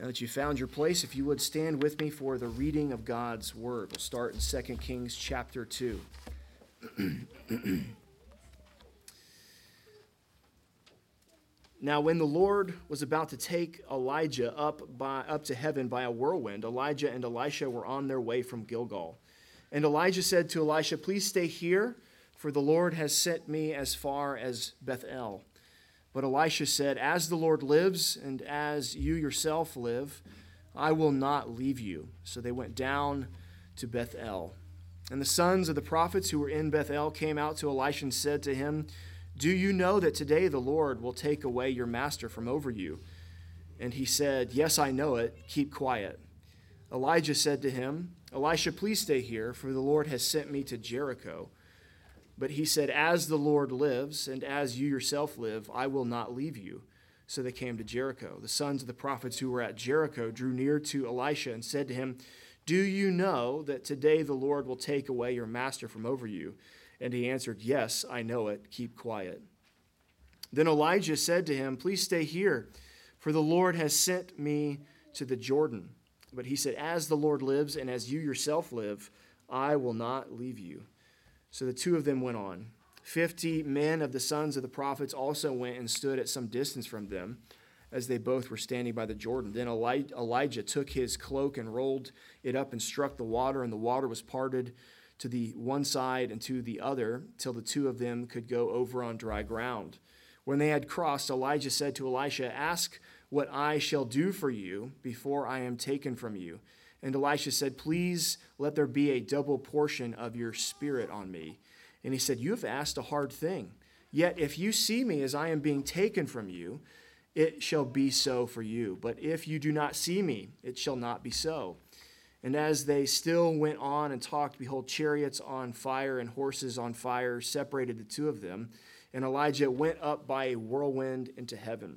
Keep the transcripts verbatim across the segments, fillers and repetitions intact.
Now that you found your place, if you would stand with me for the reading of God's word. We'll start in Second Kings chapter two. Now when the Lord was about to take Elijah up by up to heaven by a whirlwind, Elijah and Elisha were on their way from Gilgal. And Elijah said to Elisha, "Please stay here, for the Lord has sent me as far as Bethel." But Elisha said, "As the Lord lives, and as you yourself live, I will not leave you." So they went down to Bethel. And the sons of the prophets who were in Bethel came out to Elisha and said to him, "Do you know that today the Lord will take away your master from over you?" And he said, "Yes, I know it. Keep quiet." Elijah said to him, "Elisha, please stay here, for the Lord has sent me to Jericho." But he said, "As the Lord lives, and as you yourself live, I will not leave you." So they came to Jericho. The sons of the prophets who were at Jericho drew near to Elisha and said to him, "Do you know that today the Lord will take away your master from over you?" And he answered, "Yes, I know it. Keep quiet." Then Elijah said to him, "Please stay here, for the Lord has sent me to the Jordan." But he said, "As the Lord lives, and as you yourself live, I will not leave you." So the two of them went on. Fifty men of the sons of the prophets also went and stood at some distance from them, as they both were standing by the Jordan. Then Elijah took his cloak and rolled it up and struck the water, and the water was parted to the one side and to the other, till the two of them could go over on dry ground. When they had crossed, Elijah said to Elisha, "Ask what I shall do for you before I am taken from you." And Elisha said, "Please let there be a double portion of your spirit on me." And he said, "You have asked a hard thing. Yet if you see me as I am being taken from you, it shall be so for you. But if you do not see me, it shall not be so." And as they still went on and talked, behold, chariots on fire and horses on fire separated the two of them. And Elijah went up by a whirlwind into heaven.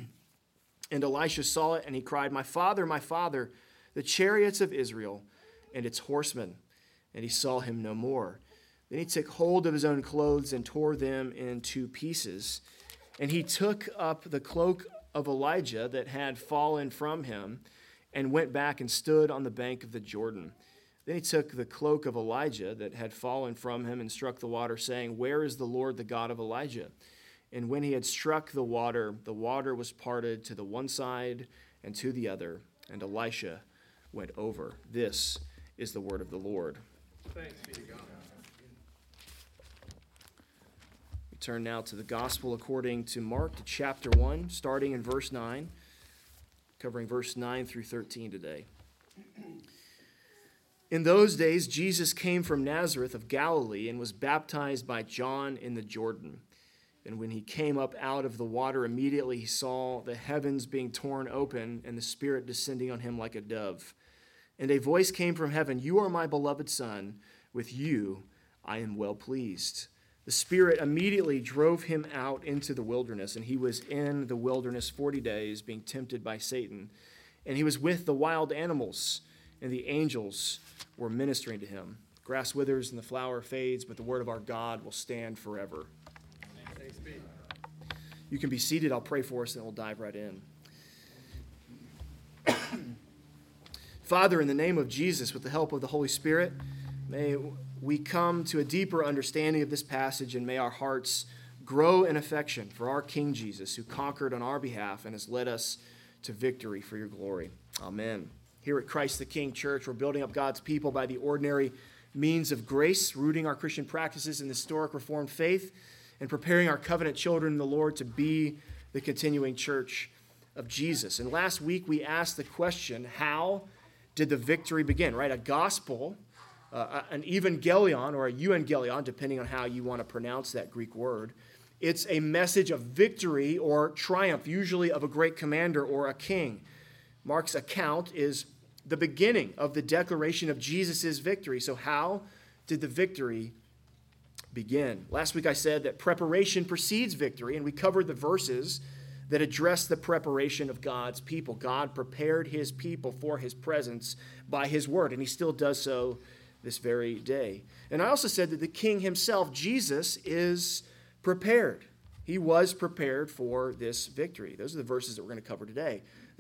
And Elisha saw it, and he cried, "My father, my father, the chariots of Israel and its horsemen." And he saw him no more. Then he took hold of his own clothes and tore them in two pieces. And he took up the cloak of Elijah that had fallen from him and went back and stood on the bank of the Jordan. Then he took the cloak of Elijah that had fallen from him and struck the water, saying, "Where is the Lord, the God of Elijah?" And when he had struck the water, the water was parted to the one side and to the other, and Elisha went over. This is the word of the Lord. Thanks be to God. We turn now to the Gospel according to Mark, to chapter one, starting in verse nine, covering verse nine through thirteen today. In those days, Jesus came from Nazareth of Galilee and was baptized by John in the Jordan. And when he came up out of the water, immediately he saw the heavens being torn open and the Spirit descending on him like a dove. And a voice came from heaven, "You are my beloved Son. With you I am well pleased." The Spirit immediately drove him out into the wilderness, and he was in the wilderness forty days, being tempted by Satan. And he was with the wild animals, and the angels were ministering to him. Grass withers and the flower fades, but the word of our God will stand forever. Thanks be. You can be seated. I'll pray for us, and we'll dive right in. Father, in the name of Jesus, with the help of the Holy Spirit, may we come to a deeper understanding of this passage, and may our hearts grow in affection for our King Jesus, who conquered on our behalf and has led us to victory for your glory. Amen. Here at Christ the King Church, we're building up God's people by the ordinary means of grace, rooting our Christian practices in the historic Reformed faith, and preparing our covenant children in the Lord to be the continuing church of Jesus. And last week we asked the question, how did the victory begin, right? A gospel, uh, an evangelion or a euangelion, depending on how you want to pronounce that Greek word. It's a message of victory or triumph, usually of a great commander or a king. Mark's account is the beginning of the declaration of Jesus' victory. So how did the victory begin? Last week I said that preparation precedes victory, and we covered the verses that address the preparation of God's people. God prepared his people for his presence by his word, and he still does so this very day. And I also said that the king himself, Jesus, is prepared. He was prepared for this victory. Those are the verses that we're going to cover today.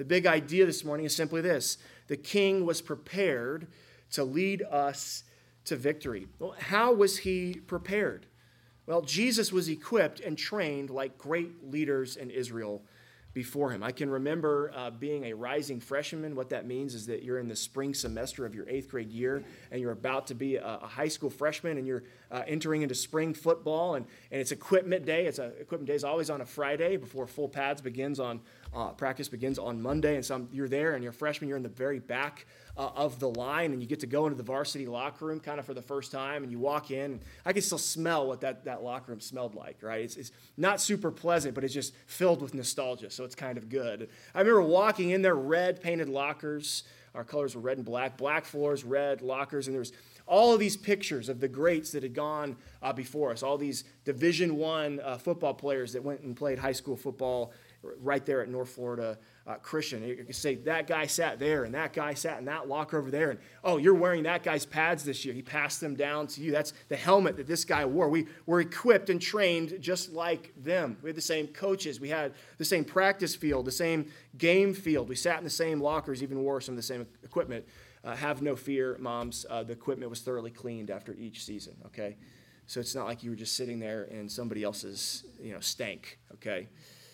The big idea this morning is simply this: the king was prepared to lead us to victory. Well, how was he prepared? Well, Jesus was equipped and trained like great leaders in Israel before him. I can remember uh, being a rising freshman. What that means is that you're in the spring semester of your eighth grade year, and you're about to be a, a high school freshman, and you're uh, entering into spring football, and, and it's equipment day. It's a, equipment day is always on a Friday before full pads begins on, uh, practice begins on Monday, and so you're there, and you're a freshman, you're in the very back uh, of the line, and you get to go into the varsity locker room kind of for the first time, and you walk in, and I can still smell what that, that locker room smelled like, right? It's, it's not super pleasant, but it's just filled with nostalgia, so it's kind of good. I remember walking in there, red painted lockers. Our colors were red and black, black floors, red lockers, and there was all of these pictures of the greats that had gone uh, before us, all these Division One uh, football players that went and played high school football right there at North Florida uh, Christian. You could say, that guy sat there, and that guy sat in that locker over there, and, oh, you're wearing that guy's pads this year. He passed them down to you. That's the helmet that this guy wore. We were equipped and trained just like them. We had the same coaches. We had the same practice field, the same game field. We sat in the same lockers, even wore some of the same equipment. Uh, have no fear, moms. Uh, the equipment was thoroughly cleaned after each season, okay? So it's not like you were just sitting there in somebody else's, you know, stank, okay?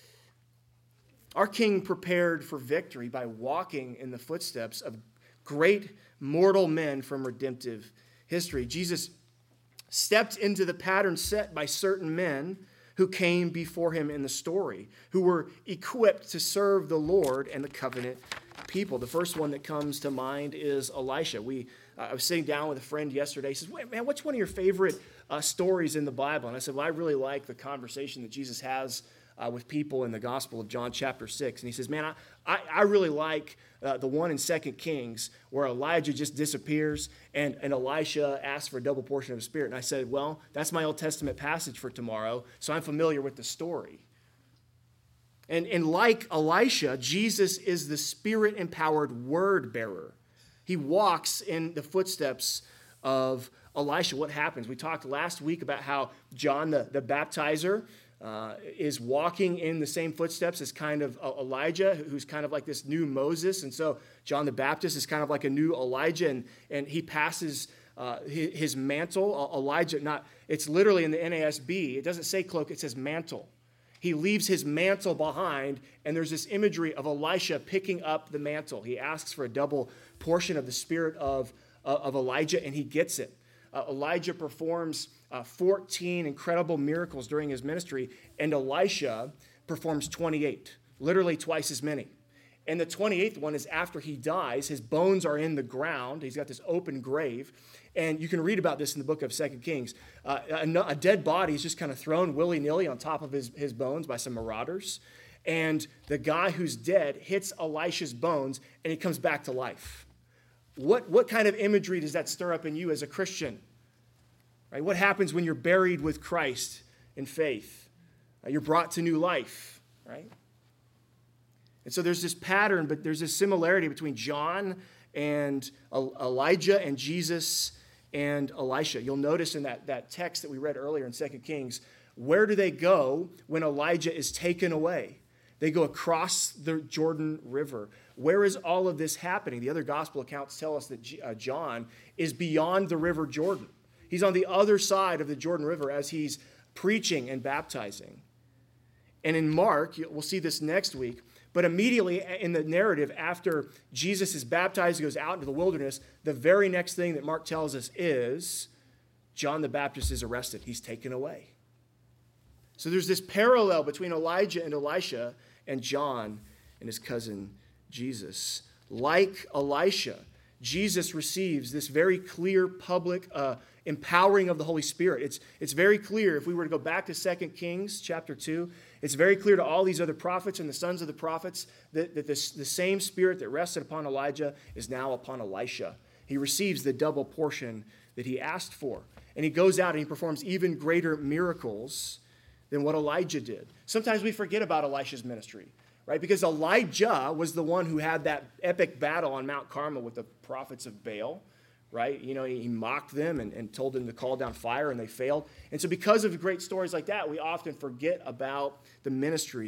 Our king prepared for victory by walking in the footsteps of great mortal men from redemptive history. Jesus stepped into the pattern set by certain men who came before him in the story, who were equipped to serve the Lord and the covenant people. The first one that comes to mind is Elisha. We, uh, I was sitting down with a friend yesterday. He says, "Wait, man, what's one of your favorite uh, stories in the Bible?" And I said, well, I really like the conversation that Jesus has uh, with people in the Gospel of John chapter six. And he says, man, I, I, I really like uh, the one in Second Kings where Elijah just disappears and, and Elisha asks for a double portion of the Spirit. And I said, well, that's my Old Testament passage for tomorrow, so I'm familiar with the story. And, and like Elisha, Jesus is the Spirit-empowered word bearer. He walks in the footsteps of Elisha. What happens? We talked last week about how John the, the baptizer uh, is walking in the same footsteps as kind of Elijah, who's kind of like this new Moses. And so John the Baptist is kind of like a new Elijah, and, and he passes uh, his, his mantle. Elijah, not, it's literally in the N A S B. It doesn't say cloak, it says mantle. He leaves his mantle behind, and there's this imagery of Elisha picking up the mantle. He asks for a double portion of the spirit of, uh, of Elijah, and he gets it. Uh, Elijah performs uh, fourteen incredible miracles during his ministry, and Elisha performs twenty-eight, literally twice as many. And the twenty-eighth one is after he dies. His bones are in the ground. He's got this open grave. And you can read about this in the book of Second Kings. Uh, a, a dead body is just kind of thrown willy-nilly on top of his, his bones by some marauders. And the guy who's dead hits Elisha's bones, and he comes back to life. What, what kind of imagery does that stir up in you as a Christian? Right? What happens when you're buried with Christ in faith? Uh, you're brought to new life, right? And so there's this pattern, but there's this similarity between John and Elijah and Jesus and Elisha. You'll notice in that, that text that we read earlier in Second Kings, where do they go when Elijah is taken away? They go across the Jordan River. Where is all of this happening? The other gospel accounts tell us that uh, John is beyond the river Jordan. He's on the other side of the Jordan River as he's preaching and baptizing. And in Mark, we'll see this next week, but immediately in the narrative, after Jesus is baptized, he goes out into the wilderness, the very next thing that Mark tells us is John the Baptist is arrested. He's taken away. So there's this parallel between Elijah and Elisha and John and his cousin Jesus. Like Elisha, Jesus receives this very clear public uh, empowering of the Holy Spirit. It's, it's very clear, if we were to go back to Second Kings chapter two, it's very clear to all these other prophets and the sons of the prophets that, that this, the same Spirit that rested upon Elijah is now upon Elisha. He receives the double portion that he asked for. And he goes out and he performs even greater miracles than what Elijah did. Sometimes we forget about Elisha's ministry, right? Because Elijah was the one who had that epic battle on Mount Carmel with the prophets of Baal, right? You know, he mocked them and, and told them to call down fire, and they failed. And so because of great stories like that, we often forget about the ministry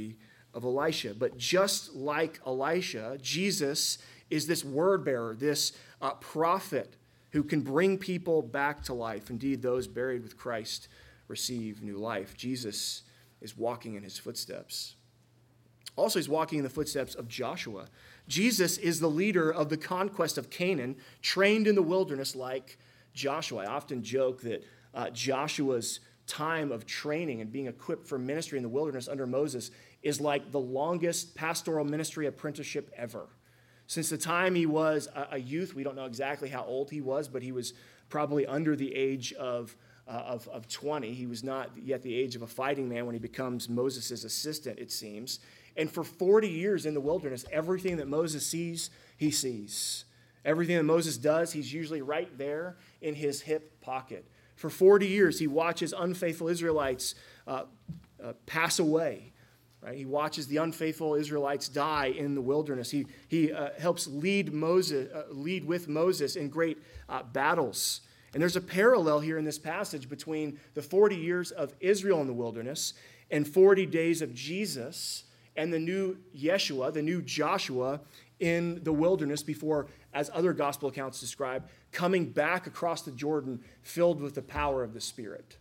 of Elisha. But just like Elisha, Jesus is this word bearer, this uh, prophet who can bring people back to life. Indeed, those buried with Christ receive new life. Jesus is walking in his footsteps. Also, he's walking in the footsteps of Joshua. Jesus is the leader of the conquest of Canaan, trained in the wilderness like Joshua. I often joke that uh, Joshua's time of training and being equipped for ministry in the wilderness under Moses is like the longest pastoral ministry apprenticeship ever. Since the time he was a youth, we don't know exactly how old he was, but he was probably under the age of, uh, of, of twenty. He was not yet the age of a fighting man when he becomes Moses' assistant, it seems. And for forty years in the wilderness, everything that Moses sees, he sees. Everything that Moses does, he's usually right there in his hip pocket. For forty years, he watches unfaithful Israelites uh, uh, pass away. Right? He watches the unfaithful Israelites die in the wilderness. He, he uh, helps lead Moses, uh, lead with Moses in great uh, battles. And there's a parallel here in this passage between the forty years of Israel in the wilderness and forty days of Jesus and the new Yeshua, the new Joshua in the wilderness before, as other gospel accounts describe, coming back across the Jordan filled with the power of the Spirit.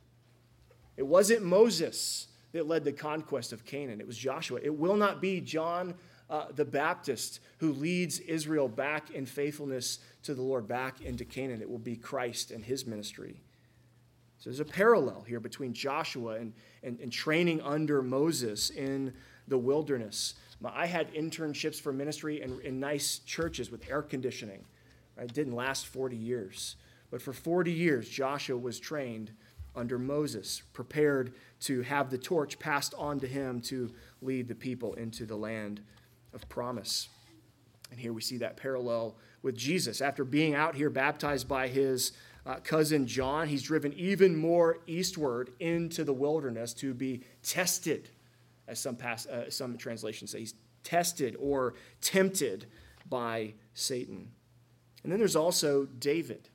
It wasn't Moses that led the conquest of Canaan. It was Joshua. It will not be John uh, the Baptist who leads Israel back in faithfulness to the Lord, back into Canaan. It will be Christ and his ministry. So there's a parallel here between Joshua and, and, and training under Moses in the wilderness. I had internships for ministry in, in nice churches with air conditioning. It didn't last forty years. But for forty years, Joshua was trained under Moses, prepared to have the torch passed on to him to lead the people into the land of promise. And here we see that parallel with Jesus. After being out here baptized by his uh, cousin John, he's driven even more eastward into the wilderness to be tested, as some, past, uh, some translations say. He's tested or tempted by Satan. And then there's also David.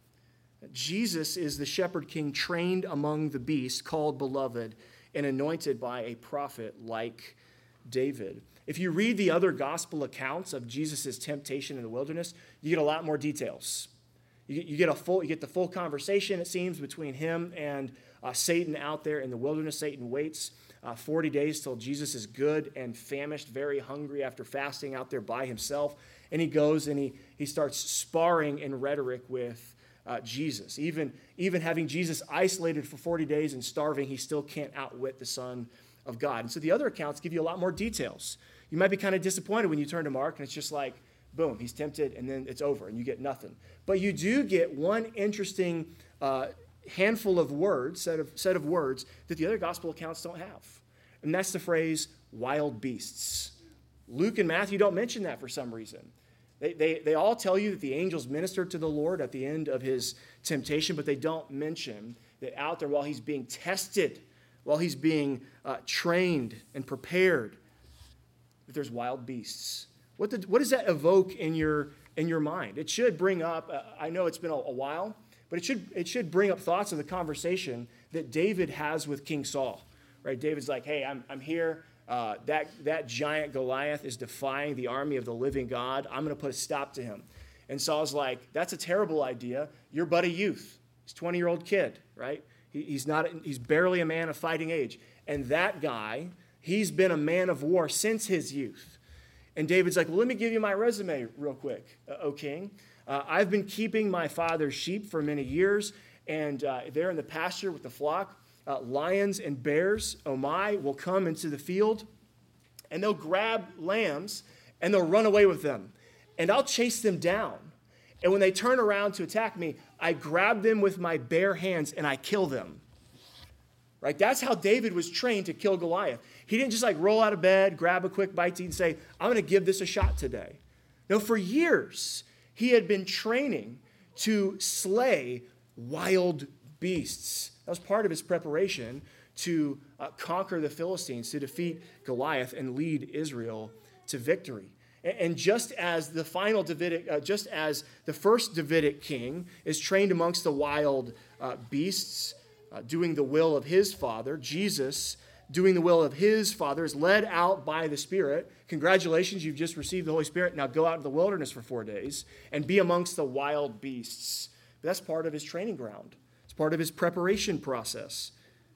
Jesus is the shepherd king trained among the beasts, called beloved, and anointed by a prophet like David. If you read the other gospel accounts of Jesus' temptation in the wilderness, you get a lot more details. You get, you get a full, you get the full conversation, it seems, between him and uh, Satan out there in the wilderness. Satan waits uh, forty days till Jesus is good and famished, very hungry after fasting out there by himself. And he goes and he, he starts sparring in rhetoric with Uh, Jesus. Even, even having Jesus isolated for forty days and starving, he still can't outwit the Son of God. And so the other accounts give you a lot more details. You might be kind of disappointed when you turn to Mark and it's just like, boom, he's tempted and then it's over and you get nothing. But you do get one interesting uh, handful of words, set of, set of words that the other gospel accounts don't have. And that's the phrase wild beasts. Luke and Matthew don't mention that for some reason. They, they, they all tell you that the angels ministered to the Lord at the end of his temptation, but they don't mention that out there while he's being tested, while he's being uh, trained and prepared, that there's wild beasts. What, did, what does that evoke in your, in your mind? It should bring up, uh, I know it's been a, a while, but it should, it should bring up thoughts of the conversation that David has with King Saul. Right? David's like, hey, I'm, I'm here. Uh, that, that giant Goliath is defying the army of the living God. I'm going to put a stop to him. And Saul's like, that's a terrible idea. You're but a youth. He's a twenty-year-old kid, right? He, he's not. He's barely a man of fighting age. And that guy, he's been a man of war since his youth. And David's like, well, let me give you my resume real quick, uh, O king. Uh, I've been keeping my father's sheep for many years, and uh, they're in the pasture with the flock. Uh, lions and bears, oh my, will come into the field, and they'll grab lambs, and they'll run away with them. And I'll chase them down. And when they turn around to attack me, I grab them with my bare hands, and I kill them. Right? That's how David was trained to kill Goliath. He didn't just like roll out of bed, grab a quick bite to eat, and say, I'm going to give this a shot today. No, for years, he had been training to slay wild beasts. That was part of his preparation to uh, conquer the Philistines, to defeat Goliath and lead Israel to victory. And, and just as the final Davidic, uh, just as the first Davidic king is trained amongst the wild uh, beasts, uh, doing the will of his father, Jesus doing the will of his Father, is led out by the Spirit. Congratulations, you've just received the Holy Spirit. Now go out into the wilderness for four days and be amongst the wild beasts. But that's part of his training ground. It's part of his preparation process.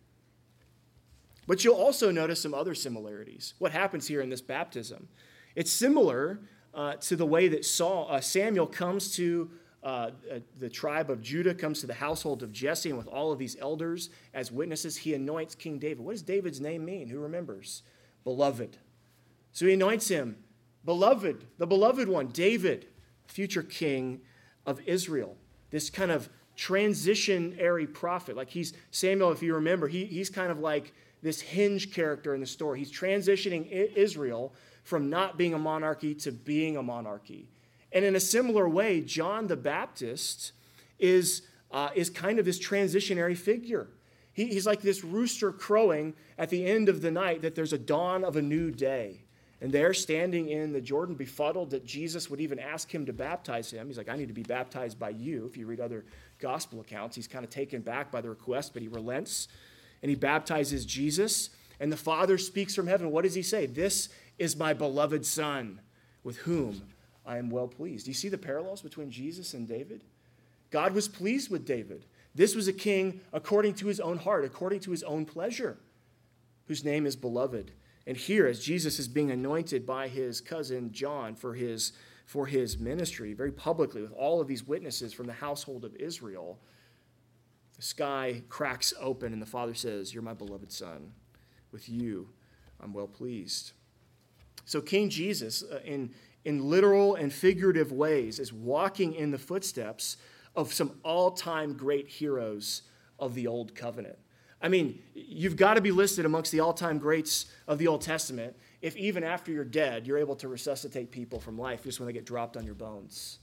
But you'll also notice some other similarities. What happens here in this baptism? It's similar uh, to the way that Saul, uh, Samuel comes to uh, uh, the tribe of Judah, comes to the household of Jesse, and with all of these elders as witnesses, he anoints King David. What does David's name mean? Who remembers? Beloved. So he anoints him, beloved, the beloved one, David, future king of Israel. This kind of transitionary prophet. Like he's, Samuel, if you remember, he, he's kind of like this hinge character in the story. He's transitioning Israel from not being a monarchy to being a monarchy. And in a similar way, John the Baptist is, uh, is kind of this transitionary figure. He, he's like this rooster crowing at the end of the night that there's a dawn of a new day. And there, standing in the Jordan, befuddled that Jesus would even ask him to baptize him. He's like, I need to be baptized by you. If you read other gospel accounts, he's kind of taken back by the request, but he relents. And he baptizes Jesus, and the Father speaks from heaven. What does he say? This is my beloved Son, with whom I am well pleased. Do you see the parallels between Jesus and David? God was pleased with David. This was a king according to his own heart, according to his own pleasure, whose name is beloved. And here, as Jesus is being anointed by his cousin John for his, for his ministry, very publicly, with all of these witnesses from the household of Israel, the sky cracks open, and the Father says, you're my beloved Son. With you, I'm well pleased. So King Jesus, uh, in, in literal and figurative ways, is walking in the footsteps of some all-time great heroes of the Old Covenant. I mean, you've got to be listed amongst the all-time greats of the Old Testament if even after you're dead, you're able to resuscitate people from life just when they get dropped on your bones.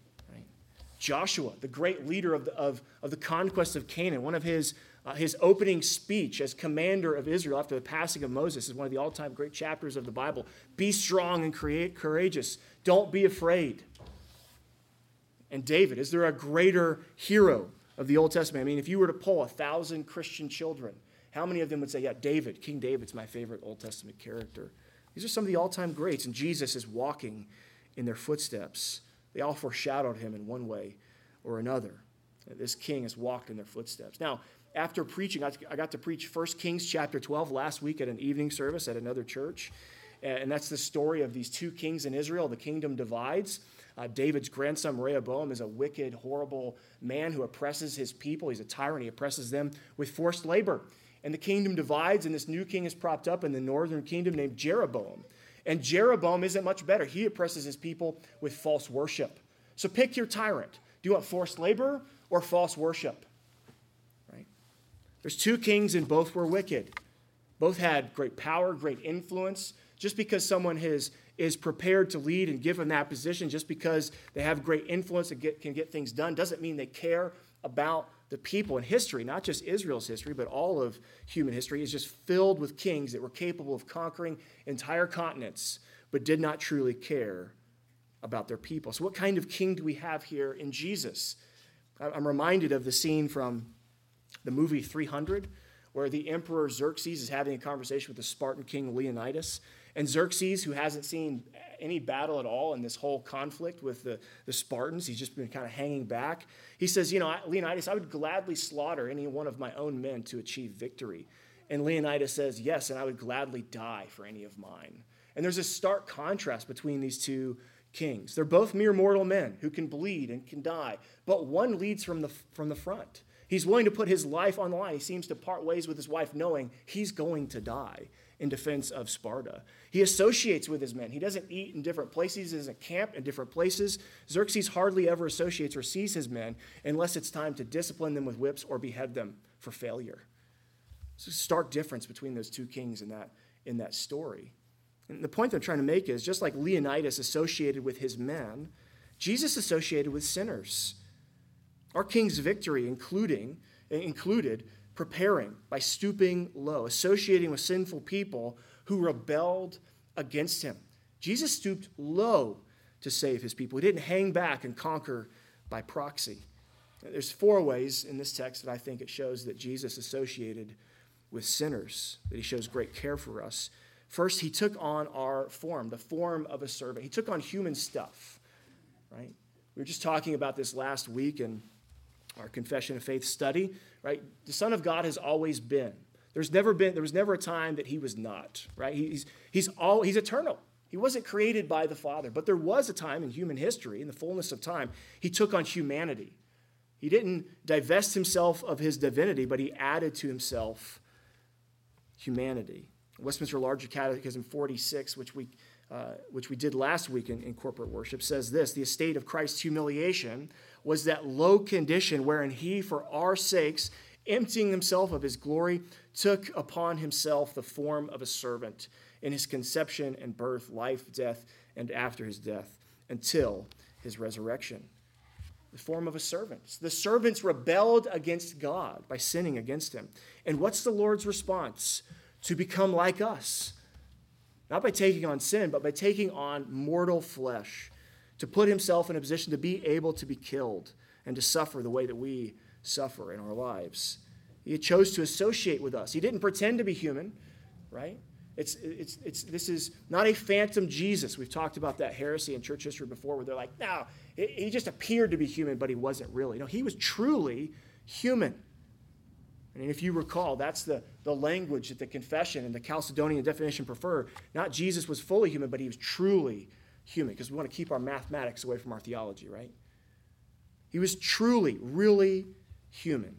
Joshua, the great leader of the, of, of the conquest of Canaan, one of his, uh, his opening speech as commander of Israel after the passing of Moses is one of the all-time great chapters of the Bible. Be strong and create, courageous. Don't be afraid. And David, is there a greater hero of the Old Testament? I mean, if you were to poll a thousand Christian children, how many of them would say, yeah, David, King David's my favorite Old Testament character? These are some of the all-time greats, and Jesus is walking in their footsteps. They all foreshadowed him in one way or another. This king has walked in their footsteps. Now, after preaching, I got to preach First Kings chapter twelve last week at an evening service at another church. And that's the story of these two kings in Israel. The kingdom divides. Uh, David's grandson, Rehoboam, is a wicked, horrible man who oppresses his people. He's a tyrant. He oppresses them with forced labor. And the kingdom divides, and this new king is propped up in the northern kingdom named Jeroboam. And Jeroboam isn't much better. He oppresses his people with false worship. So pick your tyrant. Do you want forced labor or false worship? Right? There's two kings and both were wicked. Both had great power, great influence. Just because someone has, is prepared to lead and given that position, just because they have great influence and get, can get things done, doesn't mean they care about the people. In history, not just Israel's history, but all of human history, is just filled with kings that were capable of conquering entire continents, but did not truly care about their people. So what kind of king do we have here in Jesus? I'm reminded of the scene from the movie three hundred, where the emperor Xerxes is having a conversation with the Spartan king Leonidas. And Xerxes, who hasn't seen any battle at all in this whole conflict with the, the Spartans, he's just been kind of hanging back. He says, you know, Leonidas, I would gladly slaughter any one of my own men to achieve victory. And Leonidas says, yes, and I would gladly die for any of mine. And there's a stark contrast between these two kings. They're both mere mortal men who can bleed and can die, but one leads from the, from the front. He's willing to put his life on the line. He seems to part ways with his wife knowing he's going to die in defense of Sparta. He associates with his men. He doesn't eat in different places. He doesn't camp in different places. Xerxes hardly ever associates or sees his men unless it's time to discipline them with whips or behead them for failure. It's a stark difference between those two kings in that, in that story. And the point that I'm trying to make is, just like Leonidas associated with his men, Jesus associated with sinners. Our king's victory including, included preparing by stooping low, associating with sinful people who rebelled against him. Jesus stooped low to save his people. He didn't hang back and conquer by proxy. There's four ways in this text that I think it shows that Jesus associated with sinners, that he shows great care for us. First, he took on our form, the form of a servant. He took on human stuff, right? We were just talking about this last week in our Confession of Faith study, right? The Son of God has always been. There's never been, there was never a time that he was not, right? He's, he's, all, he's eternal. He wasn't created by the Father, but there was a time in human history, in the fullness of time, he took on humanity. He didn't divest himself of his divinity, but he added to himself humanity. Westminster Larger Catechism forty-six, which we, uh, which we did last week in, in corporate worship, says this: the estate of Christ's humiliation was that low condition wherein he, for our sakes, emptying himself of his glory, took upon himself the form of a servant in his conception and birth, life, death, and after his death, until his resurrection. The form of a servant. The servants rebelled against God by sinning against him. And what's the Lord's response? To become like us. Not by taking on sin, but by taking on mortal flesh. To put himself in a position to be able to be killed and to suffer the way that we suffer in our lives. He chose to associate with us. He didn't pretend to be human, right? It's, it's, it's, this is not a phantom Jesus. We've talked about that heresy in church history before where they're like, no, he just appeared to be human, but he wasn't really. No, he was truly human. And if you recall, that's the, the language that the confession and the Chalcedonian definition prefer. Not Jesus was fully human, but he was truly human, because we want to keep our mathematics away from our theology, right? He was truly, really human.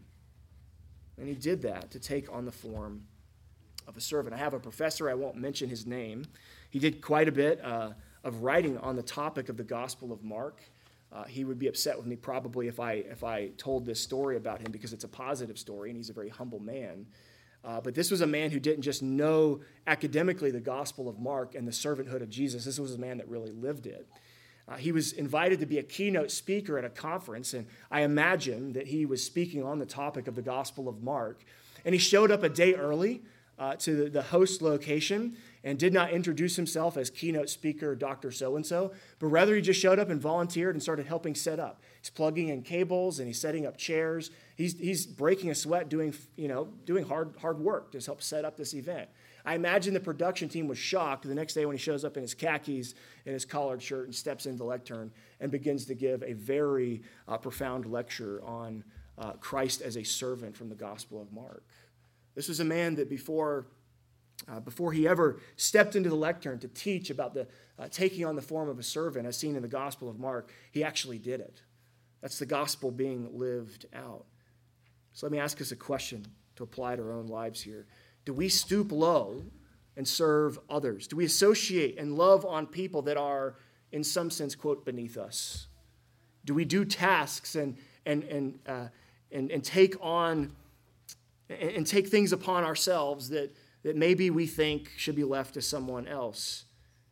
And he did that to take on the form of a servant. I have a professor, I won't mention his name. He did quite a bit uh, of writing on the topic of the Gospel of Mark. Uh, he would be upset with me probably if I if I told this story about him, because it's a positive story and he's a very humble man. Uh, but this was a man who didn't just know academically the Gospel of Mark and the servanthood of Jesus. This was a man that really lived it. Uh, he was invited to be a keynote speaker at a conference, and I imagine that he was speaking on the topic of the Gospel of Mark. And he showed up a day early uh, to the, the host location and did not introduce himself as keynote speaker Doctor So-and-so, but rather he just showed up and volunteered and started helping set up. He's plugging in cables and he's setting up chairs. He's, he's breaking a sweat doing, you know, doing hard, hard work to help set up this event. I imagine the production team was shocked the next day when he shows up in his khakis and his collared shirt and steps into the lectern and begins to give a very uh, profound lecture on uh, Christ as a servant from the Gospel of Mark. This was a man that before Uh, before he ever stepped into the lectern to teach about the uh, taking on the form of a servant, as seen in the Gospel of Mark, he actually did it. That's the gospel being lived out. So let me ask us a question to apply to our own lives here. Do we stoop low and serve others? Do we associate and love on people that are, in some sense, quote, beneath us? Do we do tasks and and and uh, and, and take on and, and take things upon ourselves that that maybe we think should be left to someone else?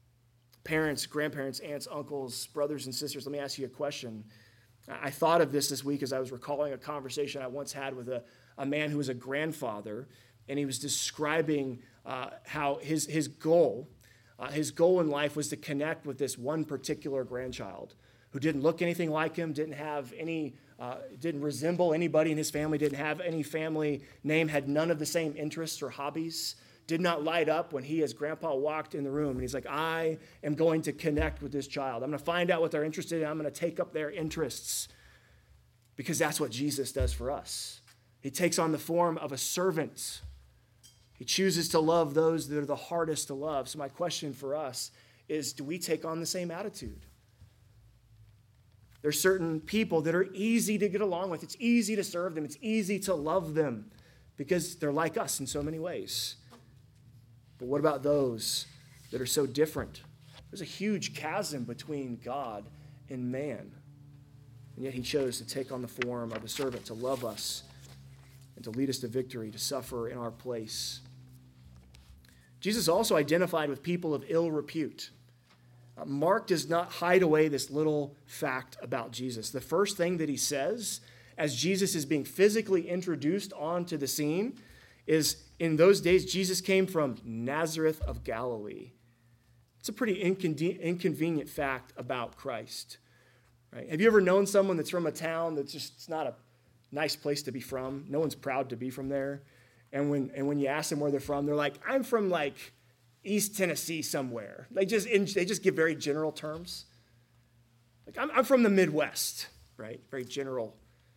Parents, grandparents, aunts, uncles, brothers and sisters, let me ask you a question. I thought of this this week as I was recalling a conversation I once had with a, a man who was a grandfather, and he was describing uh, how his, his goal, uh, his goal in life was to connect with this one particular grandchild who didn't look anything like him, didn't have any, uh, didn't resemble anybody in his family, didn't have any family name, had none of the same interests or hobbies, did not light up when he, as grandpa, walked in the room. And he's like, I am going to connect with this child. I'm going to find out what they're interested in. I'm going to take up their interests, because that's what Jesus does for us. He takes on the form of a servant. He chooses to love those that are the hardest to love. So my question for us is, do we take on the same attitude? There's certain people that are easy to get along with. It's easy to serve them. It's easy to love them because they're like us in so many ways. But what about those that are so different? There's a huge chasm between God and man. And yet he chose to take on the form of a servant, to love us and to lead us to victory, to suffer in our place. Jesus also identified with people of ill repute. Uh, Mark does not hide away this little fact about Jesus. The first thing that he says as Jesus is being physically introduced onto the scene is, in those days, Jesus came from Nazareth of Galilee. It's a pretty incon- inconvenient fact about Christ. Right? Have you ever known someone that's from a town that's just it's not a nice place to be from? No one's proud to be from there. And when and when you ask them where they're from, they're like, I'm from like East Tennessee somewhere. They just in, they just give very general terms. Like I'm, I'm from the Midwest, right? Very general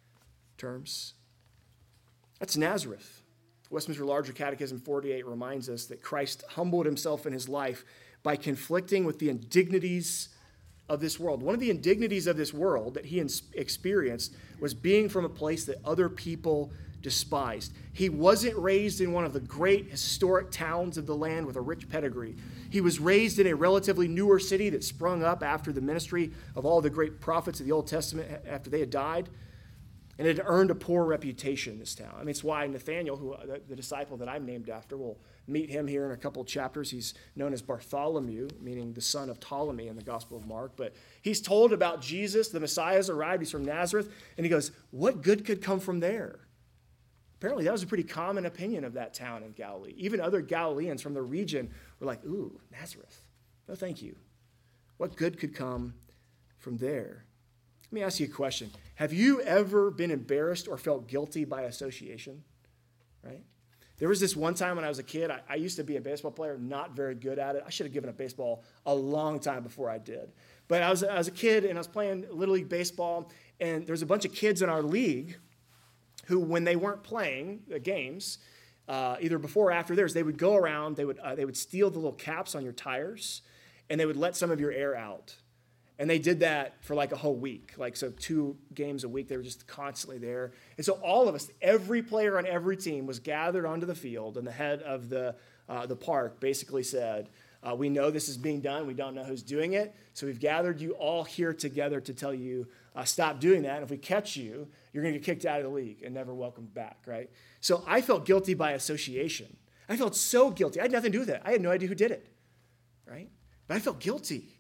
terms. That's Nazareth. Westminster Larger Catechism forty-eight reminds us that Christ humbled himself in his life by conflicting with the indignities of this world. One of the indignities of this world that he experienced was being from a place that other people despised. He wasn't raised in one of the great historic towns of the land with a rich pedigree. He was raised in a relatively newer city that sprung up after the ministry of all the great prophets of the Old Testament after they had died. And it had earned a poor reputation, this town. I mean, it's why Nathaniel, who the, the disciple that I'm named after, we'll meet him here in a couple of chapters. He's known as Bartholomew, meaning the son of Ptolemy in the Gospel of Mark. But he's told about Jesus, the Messiah has arrived. He's from Nazareth. And he goes, what good could come from there? Apparently, that was a pretty common opinion of that town in Galilee. Even other Galileans from the region were like, ooh, Nazareth. No, thank you. What good could come from there? Let me ask you a question. Have you ever been embarrassed or felt guilty by association? Right? There was this one time when I was a kid, I, I used to be a baseball player, not very good at it. I should have given up baseball a long time before I did. But I was, I was a kid, and I was playing Little League baseball, and there was a bunch of kids in our league who, when they weren't playing the games, uh, either before or after theirs, they would go around, they would, uh, they would steal the little caps on your tires, and they would let some of your air out. And they did that for like a whole week. Like, so two games a week, they were just constantly there. And so all of us, every player on every team was gathered onto the field, and the head of the, uh, the park basically said, uh, we know this is being done. We don't know who's doing it. So we've gathered you all here together to tell you, uh, stop doing that. And if we catch you, you're going to get kicked out of the league and never welcomed back, right? So I felt guilty by association. I felt so guilty. I had nothing to do with it. I had no idea who did it, right? But I felt guilty.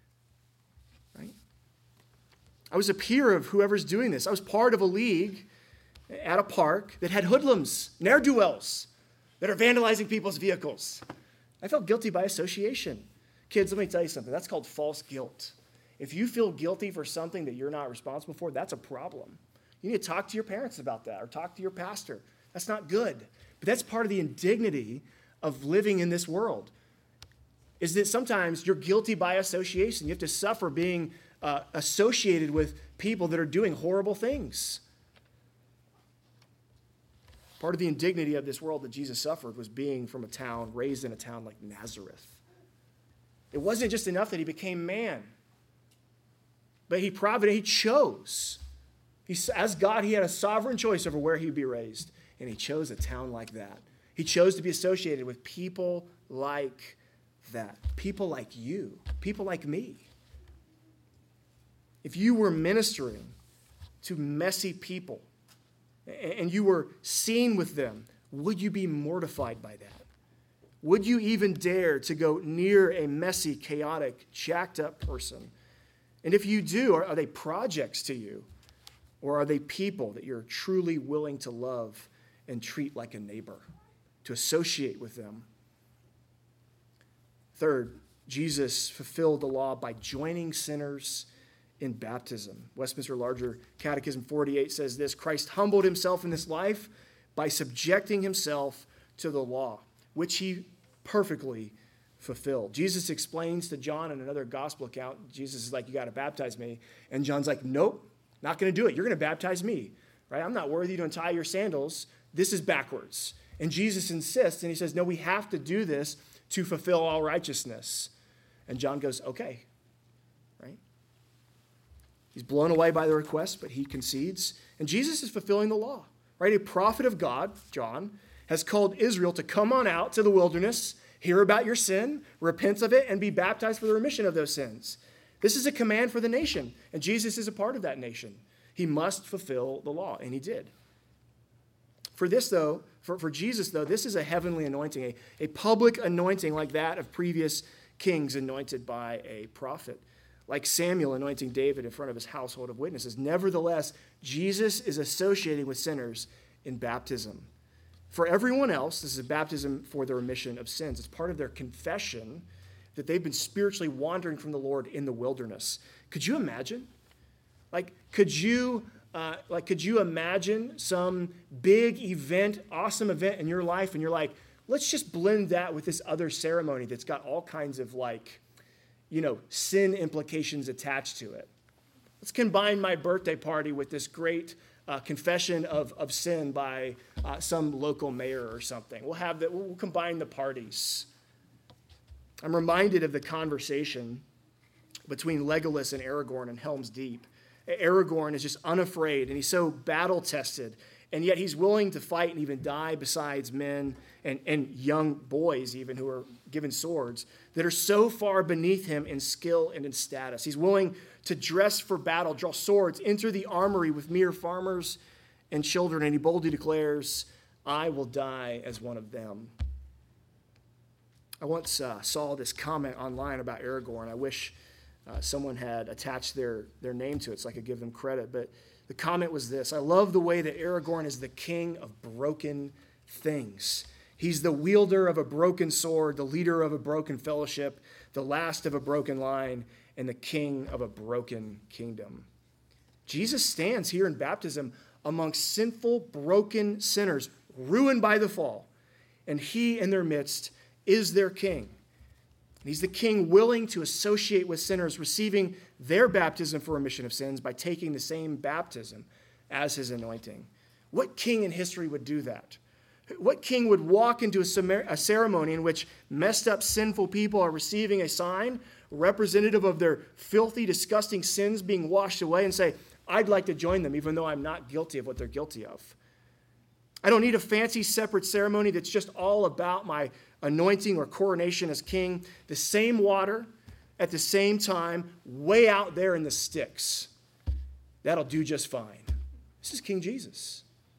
I was a peer of whoever's doing this. I was part of a league at a park that had hoodlums, ne'er-do-wells, that are vandalizing people's vehicles. I felt guilty by association. Kids, let me tell you something. That's called false guilt. If you feel guilty for something that you're not responsible for, that's a problem. You need to talk to your parents about that or talk to your pastor. That's not good. But that's part of the indignity of living in this world, is that sometimes you're guilty by association. You have to suffer being Uh, associated with people that are doing horrible things. Part of the indignity of this world that Jesus suffered was being from a town, raised in a town like Nazareth. It wasn't just enough that he became man, but he provided, he chose. He, as God, he had a sovereign choice over where he'd be raised, and he chose a town like that. He chose to be associated with people like that, people like you, people like me. If you were ministering to messy people and you were seen with them, would you be mortified by that? Would you even dare to go near a messy, chaotic, jacked up person? And if you do, are, are they projects to you? Or are they people that you're truly willing to love and treat like a neighbor, to associate with them? Third, Jesus fulfilled the law by joining sinners in baptism. Westminster Larger Catechism forty-eight says this: Christ humbled himself in this life by subjecting himself to the law, which he perfectly fulfilled. Jesus explains to John in another gospel account, Jesus is like, you got to baptize me. And John's like, nope, not going to do it. You're going to baptize me, right? I'm not worthy to untie your sandals. This is backwards. And Jesus insists, and he says, no, we have to do this to fulfill all righteousness. And John goes, okay. He's blown away by the request, but he concedes. And Jesus is fulfilling the law, right? A prophet of God, John, has called Israel to come on out to the wilderness, hear about your sin, repent of it, and be baptized for the remission of those sins. This is a command for the nation, and Jesus is a part of that nation. He must fulfill the law, and he did. For this, though, for, for Jesus, though, this is a heavenly anointing, a, a public anointing like that of previous kings anointed by a prophet, like Samuel anointing David in front of his household of witnesses. Nevertheless, Jesus is associating with sinners in baptism. For everyone else, this is a baptism for the remission of sins. It's part of their confession that they've been spiritually wandering from the Lord in the wilderness. Could you imagine? Like, could you Uh, like, could you imagine some big event, awesome event in your life, and you're like, let's just blend that with this other ceremony that's got all kinds of, like, you know, sin implications attached to it. Let's combine my birthday party with this great uh, confession of, of sin by uh, some local mayor or something. We'll have that. We'll combine the parties. I'm reminded of the conversation between Legolas and Aragorn in Helm's Deep. Aragorn is just unafraid, and he's so battle-tested, and yet he's willing to fight and even die besides men and, and young boys even who are given swords that are so far beneath him in skill and in status. He's willing to dress for battle, draw swords, enter the armory with mere farmers and children, and he boldly declares, I will die as one of them. I once uh, saw this comment online about Aragorn. I wish uh, someone had attached their, their name to it so I could give them credit, but the comment was this: I love the way that Aragorn is the king of broken things. He's the wielder of a broken sword, the leader of a broken fellowship, the last of a broken line, and the king of a broken kingdom. Jesus stands here in baptism amongst sinful, broken sinners, ruined by the fall, and he in their midst is their king. And he's the king willing to associate with sinners, receiving their baptism for remission of sins by taking the same baptism as his anointing. What king in history would do that? What king would walk into a, a ceremony in which messed up, sinful people are receiving a sign representative of their filthy, disgusting sins being washed away and say, I'd like to join them even though I'm not guilty of what they're guilty of? I don't need a fancy separate ceremony that's just all about my anointing or coronation as king. The same water at the same time, way out there in the sticks. That'll do just fine. This is King Jesus.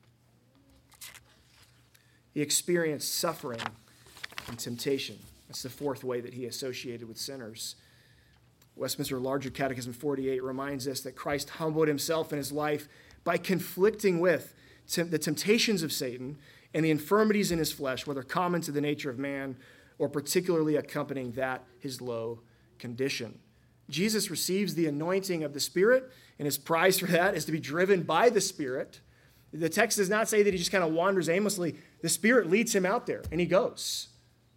He experienced suffering and temptation. That's the fourth way that he associated with sinners. Westminster Larger Catechism forty-eight reminds us that Christ humbled himself in his life by conflicting with the temptations of Satan and the infirmities in his flesh, whether common to the nature of man or particularly accompanying that his low condition. Jesus receives the anointing of the Spirit, and his prize for that is to be driven by the Spirit. The text does not say that he just kind of wanders aimlessly. The Spirit leads him out there, and he goes.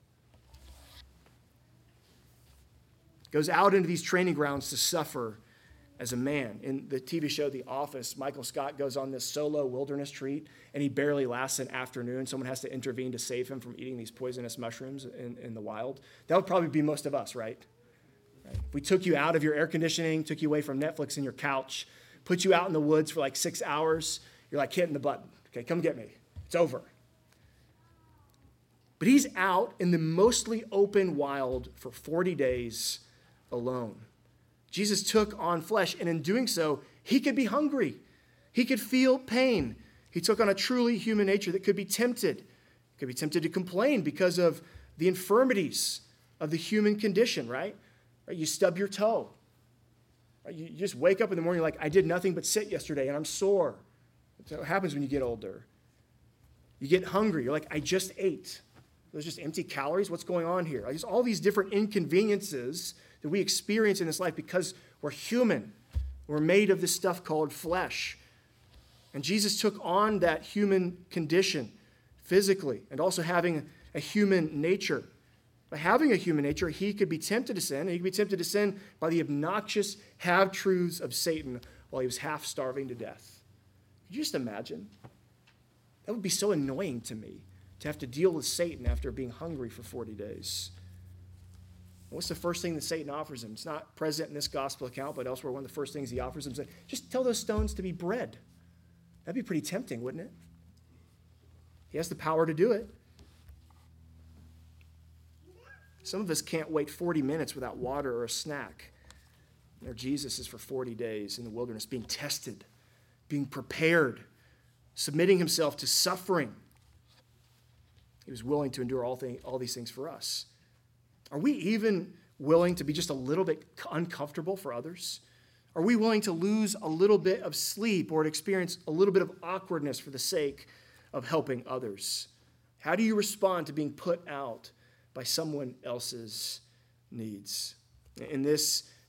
Goes out into these training grounds to suffer as a man. In the T V show The Office, Michael Scott goes on this solo wilderness retreat, and he barely lasts an afternoon. Someone has to intervene to save him from eating these poisonous mushrooms in, in the wild. That would probably be most of us, right? right? If we took you out of your air conditioning, took you away from Netflix and your couch, put you out in the woods for like six hours, you're like hitting the button. Okay, come get me. It's over. But he's out in the mostly open wild for forty days alone. Jesus took on flesh, and in doing so, he could be hungry. He could feel pain. He took on a truly human nature that could be tempted. Could be tempted to complain because of the infirmities of the human condition, right? right? You stub your toe. Right? You just wake up in the morning like, I did nothing but sit yesterday, and I'm sore. That's what happens when you get older. You get hungry. You're like, I just ate. Those just empty calories? What's going on here? Like, there's all these different inconveniences that we experience in this life because we're human. We're made of this stuff called flesh. And Jesus took on that human condition physically and also having a human nature. By having a human nature, he could be tempted to sin, and he could be tempted to sin by the obnoxious half-truths of Satan while he was half starving to death. Could you just imagine? That would be so annoying to me, to have to deal with Satan after being hungry for forty days. What's the first thing that Satan offers him? It's not present in this gospel account, but elsewhere, one of the first things he offers him is, just tell those stones to be bread. That'd be pretty tempting, wouldn't it? He has the power to do it. Some of us can't wait forty minutes without water or a snack. There Jesus is for forty days in the wilderness, being tested, being prepared, submitting himself to suffering. He was willing to endure all, thing, all these things for us. Are we even willing to be just a little bit uncomfortable for others? Are we willing to lose a little bit of sleep or to experience a little bit of awkwardness for the sake of helping others? How do you respond to being put out by someone else's needs? In this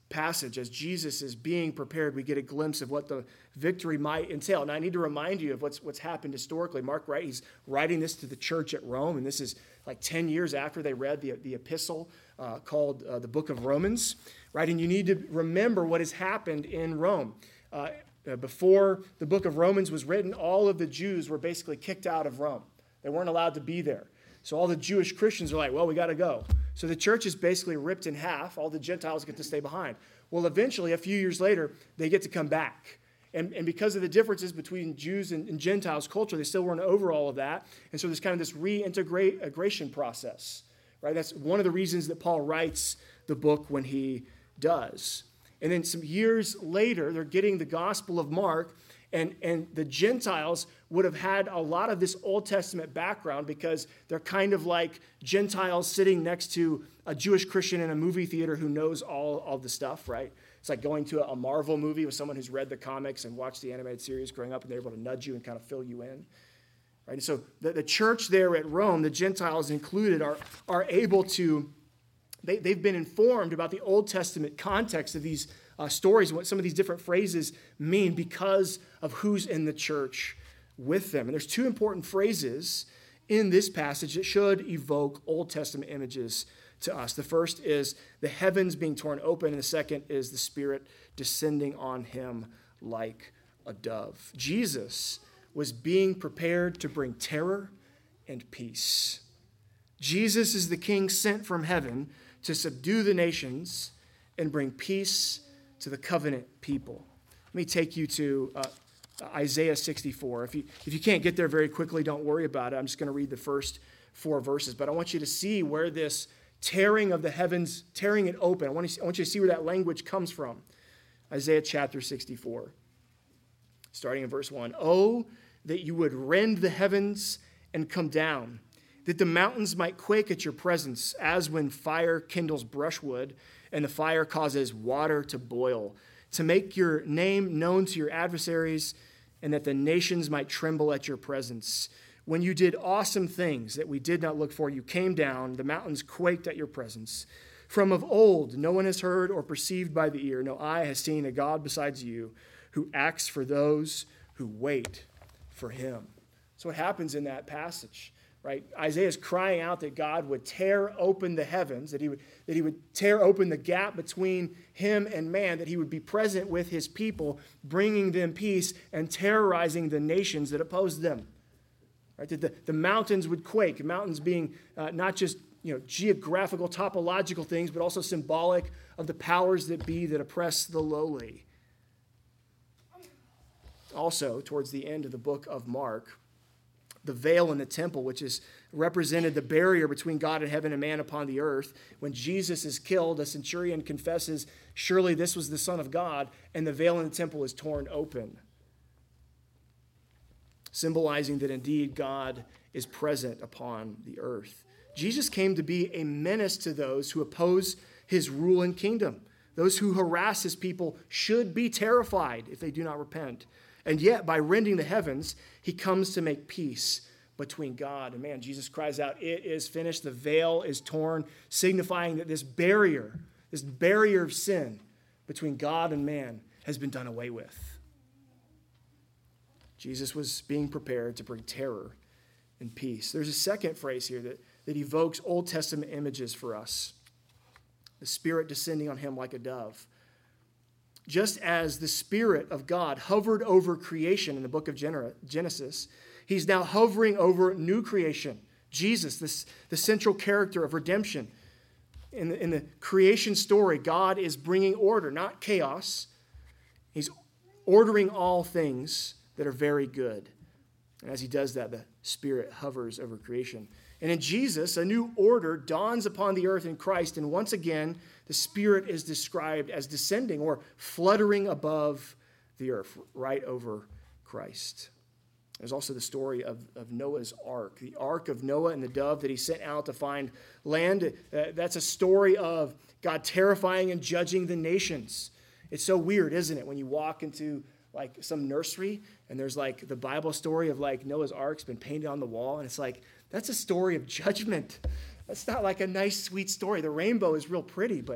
passage, as Jesus is being prepared, we get a glimpse of what the victory might entail. Now, I need to remind you of what's what's happened historically. Mark, right, he's writing this to the church at Rome, and this is like ten years after they read the, the epistle uh, called uh, the Book of Romans, right? And you need to remember what has happened in Rome. Uh, before the book of Romans was written, all of the Jews were basically kicked out of Rome. They weren't allowed to be there. So all the Jewish Christians are like, well, we got to go. So the church is basically ripped in half. All the Gentiles get to stay behind. Well, eventually, a few years later, they get to come back. And, and because of the differences between Jews and, and Gentiles culture, they still weren't over all of that. And so there's kind of this reintegration process, right? That's one of the reasons that Paul writes the book when he does. And then some years later, they're getting the Gospel of Mark, and, and the Gentiles would have had a lot of this Old Testament background because they're kind of like Gentiles sitting next to a Jewish Christian in a movie theater who knows all, all the stuff, right? It's like going to a Marvel movie with someone who's read the comics and watched the animated series growing up, and they're able to nudge you and kind of fill you in. Right? And so the, the church there at Rome, the Gentiles included, are, are able to, they, they've been informed about the Old Testament context of these uh, stories and what some of these different phrases mean because of who's in the church with them. And there's two important phrases in this passage that should evoke Old Testament images to us. The first is the heavens being torn open, and the second is the Spirit descending on him like a dove. Jesus was being prepared to bring terror and peace. Jesus is the King sent from heaven to subdue the nations and bring peace to the covenant people. Let me take you to uh, Isaiah sixty-four. If you, if you can't get there very quickly, don't worry about it. I'm just going to read the first four verses. But I want you to see where this tearing of the heavens, tearing it open, I want, to, I want you to see where that language comes from. Isaiah chapter sixty-four, starting in verse one. Oh, that you would rend the heavens and come down, that the mountains might quake at your presence, as when fire kindles brushwood and the fire causes water to boil, to make your name known to your adversaries, and that the nations might tremble at your presence. When you did awesome things that we did not look for, you came down, the mountains quaked at your presence. From of old, no one has heard or perceived by the ear, no eye has seen a God besides you, who acts for those who wait for him. So what happens in that passage? Right? Isaiah is crying out that God would tear open the heavens, that he would, that he would tear open the gap between him and man, that he would be present with his people, bringing them peace and terrorizing the nations that oppose them. Right? That the, the mountains would quake, mountains being uh, not just you know, geographical, topological things, but also symbolic of the powers that be that oppress the lowly. Also, towards the end of the book of Mark, the veil in the temple, which is represented the barrier between God and heaven and man upon the earth. When Jesus is killed, a centurion confesses, surely this was the Son of God, and the veil in the temple is torn open, symbolizing that indeed God is present upon the earth. Jesus came to be a menace to those who oppose his rule and kingdom. Those who harass his people should be terrified if they do not repent. And yet, by rending the heavens, he comes to make peace between God and man. Jesus cries out, it is finished. The veil is torn, signifying that this barrier, this barrier of sin between God and man has been done away with. Jesus was being prepared to bring terror and peace. There's a second phrase here that, that evokes Old Testament images for us. The Spirit descending on him like a dove. Just as the Spirit of God hovered over creation in the book of Genesis, he's now hovering over new creation. Jesus, this, the central character of redemption. In the, in the creation story, God is bringing order, not chaos. He's ordering all things that are very good. And as he does that, the Spirit hovers over creation. And in Jesus, a new order dawns upon the earth in Christ, and once again, the Spirit is described as descending or fluttering above the earth, right over Christ. There's also the story of, of Noah's ark, the ark of Noah and the dove that he sent out to find land. Uh, that's a story of God terrifying and judging the nations. It's so weird, isn't it, when you walk into like some nursery and there's like the Bible story of like Noah's ark's been painted on the wall, and it's like, that's a story of judgment. That's not like a nice, sweet story. The rainbow is real pretty, but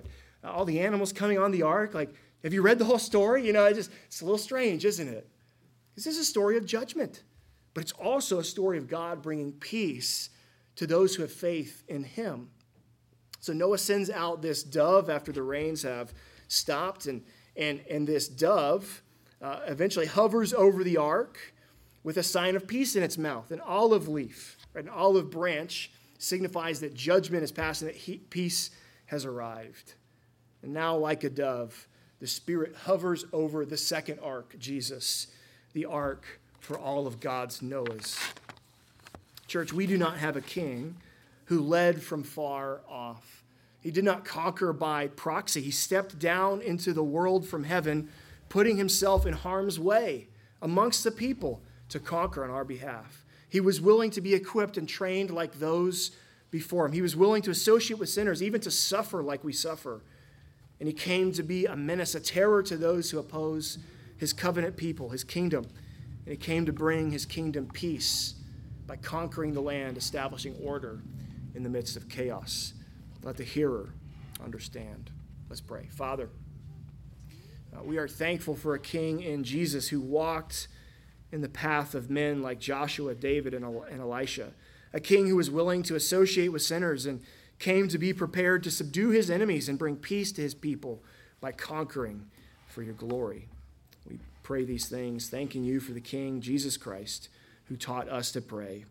all the animals coming on the ark. Like, have you read the whole story? You know, it just, it's a little strange, isn't it? This is a story of judgment, but it's also a story of God bringing peace to those who have faith in him. So Noah sends out this dove after the rains have stopped, and, and, and this dove uh, eventually hovers over the ark with a sign of peace in its mouth, an olive leaf, right? An olive branch signifies that judgment is past and that he, peace has arrived. And now, like a dove, the Spirit hovers over the second ark, Jesus, the ark for all of God's Noahs. Church, we do not have a king who led from far off. He did not conquer by proxy. He stepped down into the world from heaven, putting himself in harm's way amongst the people to conquer on our behalf. He was willing to be equipped and trained like those before him. He was willing to associate with sinners, even to suffer like we suffer. And he came to be a menace, a terror to those who oppose his covenant people, his kingdom. And he came to bring his kingdom peace by conquering the land, establishing order in the midst of chaos. Let the hearer understand. Let's pray. Father, uh, we are thankful for a king in Jesus who walked in the path of men like Joshua, David, and Elisha. A king who was willing to associate with sinners and came to be prepared to subdue his enemies and bring peace to his people by conquering for your glory. We pray these things, thanking you for the King, Jesus Christ, who taught us to pray.